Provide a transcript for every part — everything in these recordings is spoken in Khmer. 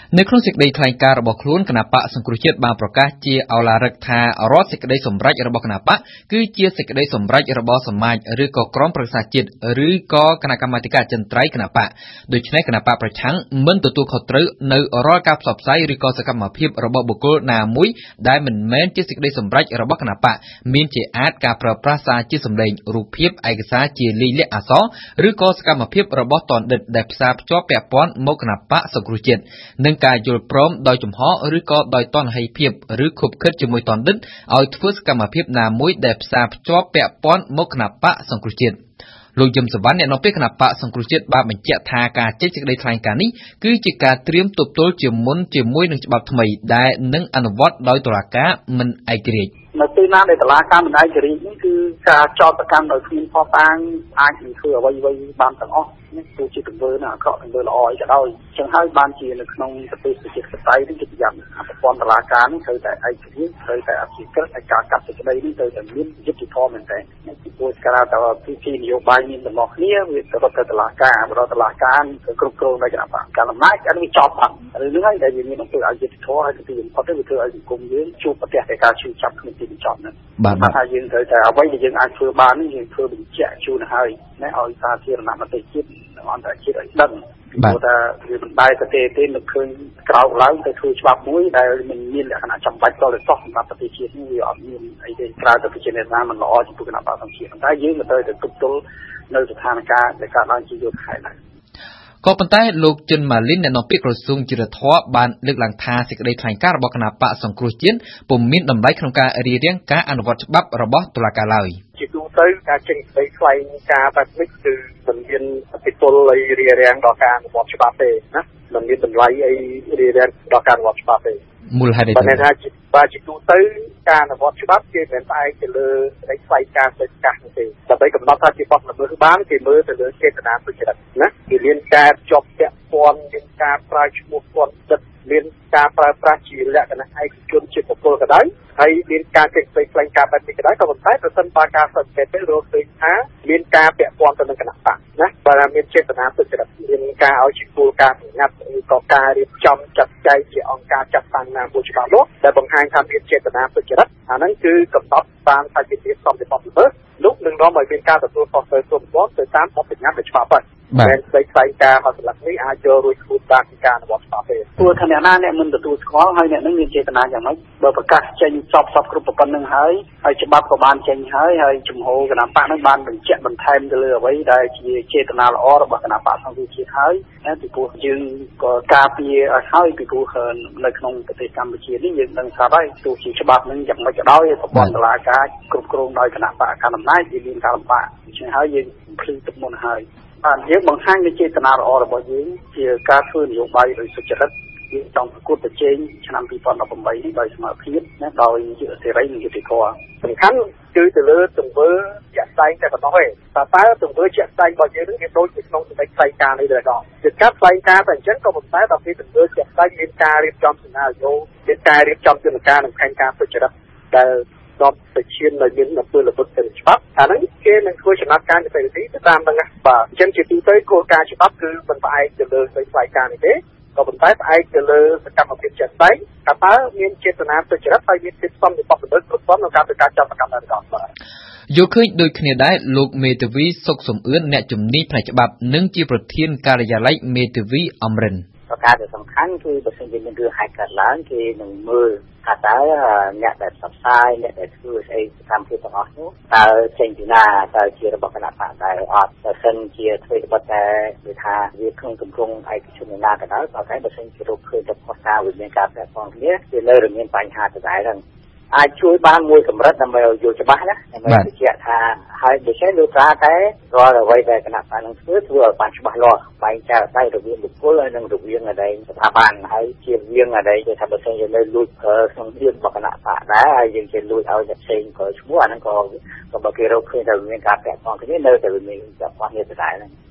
នៅក្នុងសេចក្តីថ្លែងការណ៍របស់ខ្លួនគណៈបកសង្គ្រោះជាតិបានប្រកាសជាឱឡារិកថារដ្ឋសេចក្តីសម្រេចរបស់គណៈបកគឺជាសេចក្តីសម្រេចរបស់សមាជឬក៏ក្រុមប្រឹក្សាជាតិឬក៏គណៈកម្មាធិការអចិន្ត្រៃយ៍គណៈបកដូច្នេះគណៈបកប្រឆាំងមិនទទួលខុសត្រូវនៅរាល់ការផ្សព្វផ្សាយឬក៏សកម្មភាពរបស់បុគ្គលណាមួយដែលមិនមែនជាសេចក្តីសម្រេចរបស់គណៈបកមានជាអាចការប្រើប្រាស់សារជាសម្លេងរូបភាពឯកសារជាលិលាក់អក្សរឬក៏សកម្មភាពរបស់តនដិតដែលផ្សារភ្ជាប់ពាក់ព័ន្ធមកគណៈបកសង្គ្រោះជាតិនិងការយល់ព្រមដោយចំហឬក៏ដោយតនហិភាពឬខុបខិតជាមួយតនដិតឲ្យធ្វើសកម្មភាពណាមួយដែលផ្សារភ្ជាប់ពាក់ព័ន្ធមកគណៈបកសង្គ្រោះជាតិលោកយឹមសវណ្ណអ្នកនាំពាក្យគណៈបកសង្គ្រោះជាតិបានបញ្ជាក់ថាការចេញសេចក្តីថ្លែងការណ៍នេះគឺជាការត្រៀមទប់ទល់ជាមុនជាមួយនឹងច្បាប់ថ្មីដែលនឹងអនុវត្តដោយតុលាការមិនឯករាជ្យនៅពេលណាដែលតុលាការមិនឯករាជ្យនេះគឺការចោទប្រកាន់ដោយគ្មានភស្តុតាងអាចនឹងធ្វើអ្វីៗបានទាំងអស់នេះគឺជាទង្វើណាអាក្រក់ទង្វើល្អអីក៏ដោយអញ្ចឹងហើយបានជានៅក្នុងប្រទេសប្រជាធិបតេយ្យនេះជាយ៉ាងប្រព័ន្ធតុលាការនេះត្រូវតែឯករាជ្យត្រូវតែអព្យាក្រឹតឲ្យការកាត់សេចក្តីនេះត្រូវតែមានយុត្តិធម៌មែនទែនពីព្រោះស្កាលតែពីនយោបាយមានទាំងអស់គ្នាវាទៅរត់ទៅតុលាការបដតុលាការគ្រប់គ្រងដោយគណៈបកកណ្ដាលអំណាចអានេះវាចប់បាត់រឿងហ្នឹងហើយដែលវាមានអំពើអយុត្តិធម៌ហើយទីបំផុតវាធ្វើឲ្យសង្គមយើងជួបប្រទះតែការឈឺចាប់ក្នុងទីបញ្ចប់ហ្នឹងបាទថាយើងត្រូវតែអ្វីដែលយើងអាចធ្វើបាននេះយើងធ្វើបញ្ជាក់ជូនហើយណាឲ្យសាធារណមតិជាតិអន្តរជាតិឲ្យដឹងព្រោះថាវាមិនបែរទៅទេនឹកឃើញក្រោកឡើងទៅធ្វើច្បាប់មួយដែលមិនមានលក្ខណៈចាំបាច់ដល់ទៅសោះសម្រាប់ប្រទេសជាតិនេះវាអត់មានអីទេក្រៅទៅពីចេតនាមិនល្អចំពោះគណៈបកសង្គ្រោះជាតិតែយើងមិនត្រូវតែទប់ទល់នៅស្ថានភាពដែលកើតឡើងជាយថាដែរក៏ប៉ុន្តែលោកចិនម៉ាលីនអ្នកនាំពាក្យក្រសួងយុតិធធម៌បានលើកឡើងថាសេចក្តីថ្លែងការណ៍របស់គណៈបកសង្គ្រោះជាតិពុំមានតម្លៃក្នុងការរារាំងការអនុវត្តច្បាប់របស់តុលាការឡើយជាទូទៅការចេញសេចក្តីថ្លែងការណ៍បែបនេះគឺមិនមានអតិពលអីរារាំងដល់ការអនុវត្តច្បាប់ទេណាមិនមានតម្លៃអីរារាំងដល់ការអនុវត្តច្បាប់ទេមូលហេតុអីបើថាជាទូទៅការអនុវត្តច្បាប់គេមិនផ្អែកទៅលើសេចក្តីថ្លែងការណ៍ផ្លូវការទេដើម្បីកំណត់ថាជាបទល្មើសបានគេមើលទៅលើចេតនាទុច្ចរិតណាគេមានការជាប់ពាក់ព័ន្ធមានការប្រើឈ្មោះគាត់ចិត្តមានការប្រើប្រាស់ជាលក្ខណៈឯកជនជាបុគ្គលក៏ដោយហើយមានការចេញសេចក្តីថ្លែងការណ៍បែបនេះក៏ដោយក៏ប៉ុន្តែប្រសិនបើការសង្កេតទៅរកឃើញថាមានការពាក់ព័ន្ធទៅនឹងគណៈបកណាបើមានចេតនាទុច្ចរិតមានការឲ្យជាគោលការណ៍សម្ងាត់ឬក៏ការរៀបចំចាត់ចែងជាអង្គការចាត់តាំងណាមួយច្បាស់លាស់ដែលបង្ហាញថាមានចេតនាទុច្ចរិតអាហ្នឹងគឺកំណត់តាមថាជាទីសំពីបទល្មើសនោះនឹងនាំឲ្យមានការទទួលខុសត្រូវគ្រប់គ្រាន់ទៅតាមបទបញ្ញត្តិច្បាប់ហើយបាទសេចក្តីថ្លែងការណ៍មកស្លាកនេះអាចយករួចខ្លួនបានពីការអនុវត្តច្បាប់ទេព្រោះថាអ្នកណាអ្នកមិនទទួលស្គាល់ហើយអ្នកនឹងមានចេតនាយ៉ាងម៉េចបើប្រកាសចេញសពគ្រប់ប៉ុណ្្នឹងហើយច្បាប់ក៏បានចេញហើយជំហរគណៈបកនឹងបានបញ្ជាក់បន្ថែមទៅលើអ្វីដែលជាចេតនាល្អរបស់គណៈបកសង្គ្រោះជាតិហើយពីព្រោះយើងក៏ការពារឲ្យហើយពីព្រោះនៅក្នុងប្រទេសកម្ពុជានេះយើងដឹងស្រាប់ហើយទោះជាច្បាប់នឹងយ៉ាងម៉េចក៏ដោយប្រព័ន្ធតុលាការគ្រប់គ្រងដោយគណៈបកកណ្ដាលអំណាចវាមានការលំបាកដូច្នេះហើយយើងភ្លឺទឹកមុនហើយបាទយើងបង្ហាញនូវចេតនាល្អរបស់យើងជាការធ្វើនយោបាយដោយសុចរិតយើងចង់ប្រកួតប្រជែងឆ្នាំ2018នេះដោយសមរភាពណាដោយសេរីនិងយុត្តិធម៌សំខាន់គឺទៅលើទង្វើជាក់ស្ដែងតែប៉ុណ្ណោះទេតើទង្វើជាក់ស្ដែងរបស់យើងនឹងវាដូចនៅក្នុងសេចក្តីថ្លែងការណ៍នេះដែរអត់ជាការថ្លែងការណ៍តែអញ្ចឹងក៏ប៉ុន្តែដល់ពេលទង្វើជាក់ស្ដែងមានការរៀបចំសេណារីយ៉ូមានការរៀបចំយន្តការនិងផែនការសុចរិតដែលដល់ទៅឈាននៅមានអំពើល្បិចទៅច្បាប់អាហ្នឹងគេនឹងធ្វើចំណាត់ការទៅទីទៅតាមហ្នឹងណាបាទអញ្ចឹងជាទូទៅគោលការណ៍ច្បាប់គឺមិនផ្អែកទៅលើសេចក្តីថ្លែងការណ៍នេះទេក៏ប៉ុន្តែផ្អែកទៅលើសកម្មភាពជាក់ស្ដែងថាតើមានចេតនាទុច្ចរិតហើយមានសិទ្ធិសំពីបទល្មើសគ្រប់គ្រាន់ក្នុងការធ្វើការចាប់ប្រកាន់ដល់របស់បាទយល់ឃើញដូចគ្នាដែរលោកមេធាវីសុកសំអឿនអ្នកជំនាញផ្នែកច្បាប់និងជាប្រធានការិយាល័យមេធាវីអមរិនប្រការដែលសំខាន់គឺបើសិនជាមានរឿងហេតុកើតឡើងគេនឹងមើលថាតើអ្នកដែលផ្សព្វផ្សាយអ្នកដែលធ្វើស្អីសកម្មភាពទាំងអស់នោះតើចេញពីណាតើជារបស់គណៈបកដែរអត់បើសិនជាធ្វើបទតែគឺថាវាក្នុងទម្រង់ឯកជនណាក៏ដោយក៏តែបើសិនជារកឃើញទៅខុសការវាមានការប្រែប្រួលគ្នាវានៅតែមានបញ្ហាដដែលហ្នឹងអាចជួយបានមួយកម្រិតដើម្បីឲ្យយល់ច្បាស់ណាដើម្បីបញ្ជាក់ថាហើយដូច្នេះលោកថាតែរាល់អ្វីដែលគណៈបកនឹងធ្វើឲ្យបានច្បាស់លាស់បែងចែកដៃរវាងបុគ្គលហើយនិងរវាងអីស្ថាប័នហើយជាវាងអីគេថាបើសិនជានៅលួចក្នុងរឿងរបស់គណៈបកដែរហើយយើងជាលួចឲ្យអ្នកផ្សេងក៏ឈ្មោះអាហ្នឹងក៏បើគេរកឃើញថាមានការពាក់ព័ន្ធគ្នានៅតែមានពាក់ព័ន្ធគ្នាដដែលហ្នឹង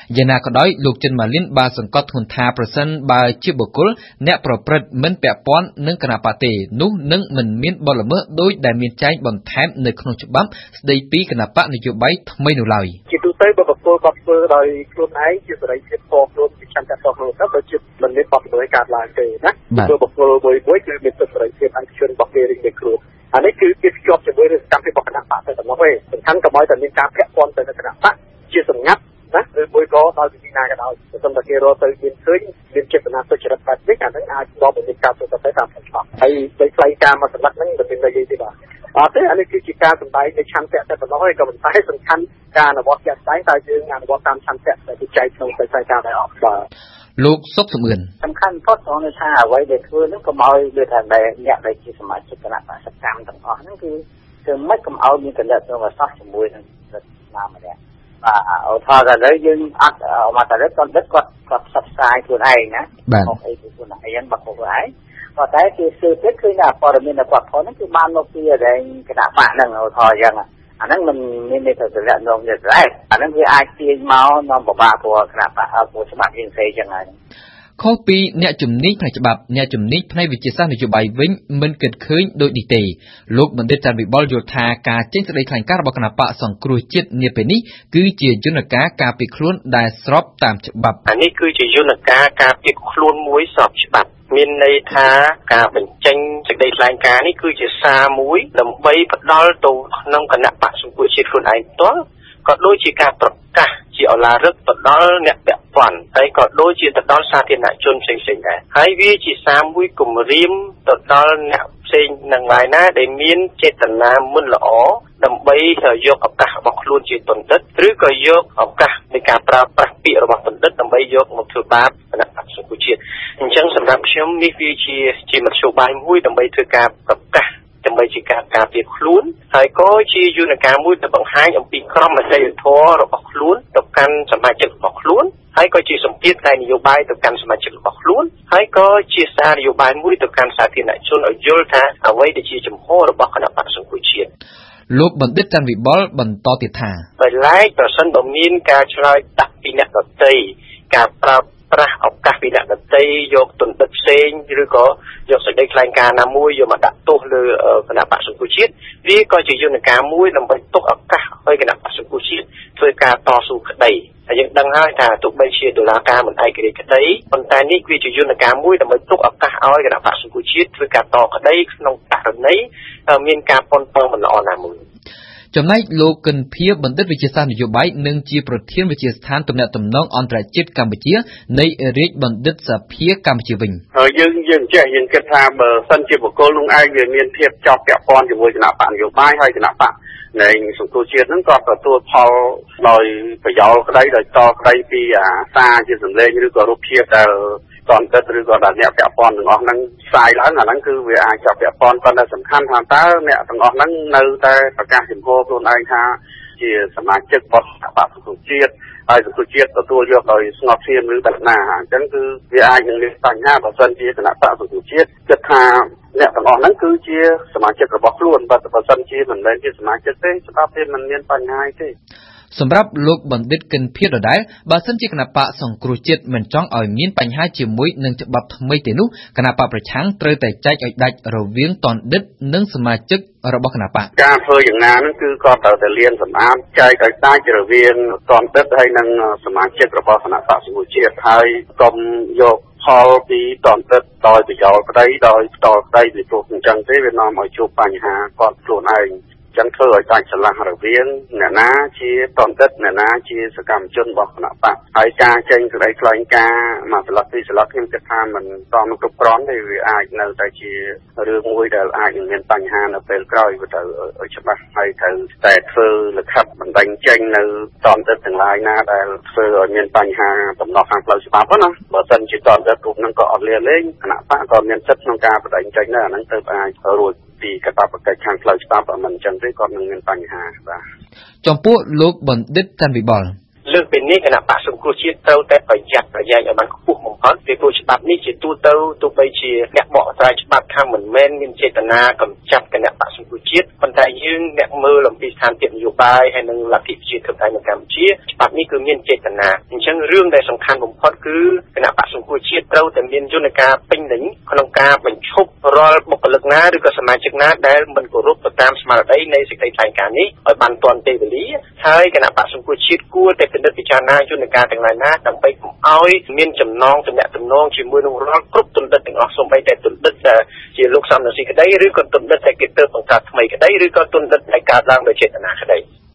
យ៉ាងណាក៏ដោយលោកចិនម៉ាលីនបានសង្កត់ធ្ងន់ថាប្រសិនបើជាបុគ្គលអ្នកប្រព្រឹត្តមិនពាក់ព័ន្ធនឹងគណបក្សទេនោះនឹងមិនមានបទល្មើសដោយដែលមានចែងបន្ថែមនៅក្នុងច្បាប់ស្ដីពីគណបក្សនយោបាយថ្មីនោះឡើយជាទូទៅបើបុគ្គលគាត់ធ្វើដោយខ្លួនឯងជាសេរីភាពផ្ទាល់ខ្លួនពីឆន្ទៈផ្ទាល់ខ្លួនទៅបើជាមិនមានបទល្មើសកើតឡើងទេណាព្រោះបុគ្គលមួយគឺមានសិទ្ធិសេរីភាពឯកជនរបស់គេរៀងៗខ្លួនអានេះគឺគេភ្ជាប់ជាមួយនឹងកម្មវិធីរបស់គណៈបក្សទៅដល់នោះទេសំខាន់កុំឲ្យតែមានការពាក់ព័ន្ធទៅនឹងគណៈបក្សជាសម្ងាត់ណាឬមួយក៏ដោយវិធីណាក៏ដោយបើមិនតែគេរកទៅមានឃើញមានចេតនាទុច្ចរិតបែបនេះអានឹងអាចនាំទៅមានការធ្វើទៅតាមផ្លូវច្បាប់ហើយដោយផ្លូវការមកសម្រាប់ហ្នឹងមិនមានន័យទេបាទអត់ទេអានេះគឺជាការសម្ដែងនៃឆន្ទៈតែប៉ុណ្ណោះឯងក៏មិនតែសំខាន់ការអនុវត្តជាក់ស្ដែងតើយើងអនុវត្តតាមឆន្ទៈដែលគេចែងក្នុងផ្លូវការដែរអត់បាទលោកសុកសំអឿនសំខាន់បំផុតត្រង់ថាអ្វីដែលធ្វើហ្នឹងកុំឲ្យលើថាអ្នកដែលជាសមាជិកគណៈបក្សកម្មទាំងអស់ហ្នឹងគឺមិនកុំឲ្យមានកលិតក្នុងអសោះជាមួយនឹងណាម្នាក់បាទឧទាហរណ៍ថាយើងអត់មកតែគាត់ផ្សព្វផ្សាយខ្លួនឯងណាបាទអីគឺខ្លួនឯងបាត់ខ្លួនឯងប៉ុន្តែគេស៊ើបទៅឃើញថាព័ត៌មានរបស់គាត់ហ្នឹងគឺបានមកពីដែលគណៈបក្សហ្នឹងឧទាហរណ៍យ៉ាងអាហ្នឹងមិនមានន័យថាសម្រាប់នងនេះទេអាហ្នឹងវាអាចទាញមកនាំបបាក់ព្រោះគណៈបក្សព្រោះច្បាប់យើងផ្សេងចឹងហើយខុសពីអ្នកជំនាញផ្នែកច្បាប់អ្នកជំនាញផ្នែកវិទ្យាសាស្ត្រនយោបាយវិញមិនគិតឃើញដូចនេះទេលោកបណ្ឌិតច័ន្ទវិបុលយល់ថាការចេញសេចក្តីថ្លែងការណ៍របស់គណៈបក្សសង្គ្រោះជាតិនាពេលនេះគឺជាយន្តការការពារខ្លួនដែលស្របតាមច្បាប់អានេះគឺជាយន្តការការពារខ្លួនមួយស្របច្បាប់មានន័យថាការបញ្ចេញសេចក្តីថ្លែងការណ៍នេះគឺជាសារមួយដើម្បីផ្ដល់ទៅក្នុងគណៈបក្សសង្គ្រោះជាតិខ្លួនឯងផ្ទាល់ក៏ដូចជាការប្រកាសជាឧឡារិកទៅដល់អ្នកពាក់ព័ន្ធហើយក៏ដូចជាទៅដល់សាធារណជនផ្សេងៗដែរហើយវាជាសារមួយគម្រាមទៅដល់អ្នកផ្សេងនឹងឡាយណាដែលមានចេតនាមិនល្អដើម្បីយកឱកាសរបស់ខ្លួនជាបណ្ឌិតឬក៏យកឱកាសនៃការប្រើប្រាស់ពាក្យរបស់បណ្ឌិតដើម្បីយកមកធ្វើបាបគណៈបក្សសង្គ្រោះជាតិអញ្ចឹងសម្រាប់ខ្ញុំនេះវាជាមធ្យោបាយមួយដើម្បីធ្វើការប្រកាសដើម្បីជាការការពារខ្លួនហើយក៏ជាយន្តការមួយទៅបង្ហាញអំពីក្រមអសីលធម៌របស់ខ្លួនទៅកាន់សមាជិករបស់ខ្លួនហើយក៏ជាសម្ពាធផ្នែកនយោបាយទៅកាន់សមាជិករបស់ខ្លួនហើយក៏ជាសារនយោបាយមួយទៅកាន់សាធារណជនឲ្យយល់ថាអ្វីដែលជាចំហរបស់គណៈបក្សសង្គ្រោះជាតិលោកបណ្ឌិតច័ន្ទវិបុលបន្តទៀតថាដោយឡែកប្រសិនបើមានការឆ្លើយដាក់ពីអ្នកដទៃការប្រើប្រាស់ឱកាសពីអ្នកដទៃយកទណ្ឌិតផ្សេងឬក៏យកសេចក្តីថ្លែងការណ៍ណាមួយយកមកដាក់ទោសលើគណៈបក្សសង្គ្រោះជាតិវាក៏ជាយន្តការមួយដើម្បីទុកឱកាសឲ្យគណៈបក្សសង្គ្រោះជាតិធ្វើការតស៊ូក្តីហើយយើងដឹងហើយថាទោះបីជាតុលាការមិនឯករាជ្យក្តីប៉ុន្តែនេះវាជាយន្តការមួយដើម្បីទុកឱកាសឲ្យគណៈបក្សសង្គ្រោះជាតិធ្វើការតក្តីក្នុងករណីមានការប៉ុនប៉ងមិនល្អណាមួយចំណែកលោកកិនភៀបណ្ឌិតវិទ្យាសាស្ត្រនយោបាយនិងជាប្រធានវិទ្យាស្ថានទំនាក់ទំនងអន្តរជាតិកម្ពុជានៃរាជបណ្ឌិតសភាកម្ពុជាវិញយើងគិតថាបើសិនជាបុគ្គលនោះឯងវាមានភាពជាប់ពាក់ព័ន្ធជាមួយគណៈបកនយោបាយហើយគណៈបកនៃសង្គមជាតិហ្នឹងក៏ទទួលផលដោយប្រយោលក្តីដោយតក្តីពីសារជាសម្លេងឬក៏រូបភាពដែលតន្តិតឬក៏ដែលអ្នកពាក់ព័ន្ធទាំងអស់ហ្នឹងផ្សាយឡើងអាហ្នឹងគឺវាអាចជាប់ពាក់ព័ន្ធប៉ុន្តែសំខាន់ថាតើអ្នកទាំងអស់ហ្នឹងនៅតែប្រកាសចំហខ្លួនឯងថាជាសមាជិករបស់បកសង្គមជាតិហើយសង្គមជាតិទទួលយកដោយស្ងប់ស្ងាត់ឬបែបណាអញ្ចឹងគឺវាអាចនឹងមានបញ្ហាបើសិនជាគណៈបកសង្គមជាតិគិតថាអ្នកទាំងអស់ហ្នឹងគឺជាសមាជិករបស់ខ្លួនបើសិនជាមិនមែនជាសមាជិកទេច្បាប់វាមិនមានបញ្ហាទេសម្រាប់លោកបណ្ឌិតកិនភៀដដែលបើសិនជាគណៈបកសង្គ្រោះជាតិមិនចង់ឲ្យមានបញ្ហាជាមួយនឹងច្បាប់ថ្មីទេនោះគណៈបកប្រឆាំងត្រូវតែចែកឲ្យដាច់រវាងតណ្ឌិតនិងសមាជិករបស់គណៈបកការធ្វើយ៉ាងណាហ្នឹងគឺគាត់ត្រូវតែលានសម្អាតចែកឲ្យដាច់រវាងតណ្ឌិតហើយនិងសមាជិករបស់គណៈបកសង្គ្រោះជាតិហើយកុំយកផលពីតន្តិតដោយប្រយោលក្តីដោយផ្ទាល់ក្តីពីព្រោះអញ្ចឹងទេវានាំឲ្យជួបបញ្ហាគាត់ខ្លួនឯងចឹងធ្វើឲ្យដាច់ឆ្លាស់រវាងអ្នកណាជាតន្តិតអ្នកណាជាសកម្មជនរបស់គណៈបកហើយការចេញសេចក្តីថ្លែងការណ៍មួយស្លឹកពីរស្លឹកខ្ញុំគិតថាមិនសមនឹងគ្រប់គ្រាន់ទេវាអាចនៅតែជារឿងមួយដែលអាចនឹងមានបញ្ហានៅពេលក្រោយវាត្រូវឲ្យច្បាស់ហើយត្រូវតែធ្វើលិខិតបណ្ដឹងចេញនៅតន្តិតទាំងឡាយណាដែលធ្វើឲ្យមានបញ្ហាដំណោះខាងផ្លូវច្បាប់ណាបើសិនជាតន្តិតរូបហ្នឹងក៏អត់លាលែងគណៈបកក៏មានសិទ្ធិក្នុងការបណ្ដឹងចេញដែរអាហ្នឹងទៅអាចរួចពីកាតព្វកិច្ចខាងផ្លូវច្បាប់មិនអញ្ចឹងទេគាត់នឹងមានបញ្ហាបាទចំពោះលោកបណ្ឌិតច័ន្ទវិបុលលើកពីនេះគណៈបក្សសង្គ្រោះជាតិត្រូវតែប្រយ័ត្នប្រយែងឲ្យបានខ្ពស់បំផុតពីព្រោះច្បាប់នេះជាទូទៅទោះបីជាអ្នកបកស្រាយច្បាប់ថាមិនមែនមានចេតនាកម្ចាត់គណៈបក្សសង្គ្រោះជាតិប៉ុន្តែយើងអ្នកមើលអំពីស្ថានភាពនយោបាយហើយនិងលទ្ធិប្រជាធិបតេយ្យនៅកម្ពុជាច្បាប់នេះគឺមានចេតនាអញ្ចឹងរឿងដែលសំខាន់បំផុតគឺគណៈបក្សសង្គ្រោះជាតិត្រូវតែមានយន្តការពេញលេញក្នុងការបញ្ឈប់រាល់បុគ្គលិកណាឬក៏សមាជិកណាដែលមិនគោរពទៅតាមស្មារតីនៃសេចក្តីថ្លែងការណ៍នេះឲ្យបានទាន់ពេលវេលាហើយគណៈបក្សសង្គ្រោះជាតិគួរតែពិនិត្យពិចារណាយន្តការទាំងឡាយណាដើម្បីកុំឲ្យមានចំណងទំនាក់ទំនងជាមួយនឹងរាល់គ្រប់ទណ្ឌិតទាំងអស់សូម្បីតែទណ្ឌិតជាលោកសំរងស៊ីក្តីឬក៏ទណ្ឌិតតែគេទៅបង្កើតថ្មីក្តីឬក៏ទណ្ឌិតដែលកើតឡើងដោយចេតនាក្តី